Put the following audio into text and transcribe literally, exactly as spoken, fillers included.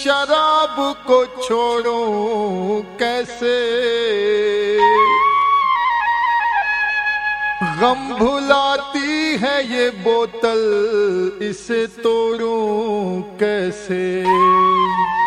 शराब को छोड़ूं कैसे, गम भुलाती है ये बोतल, इसे तोड़ूं कैसे।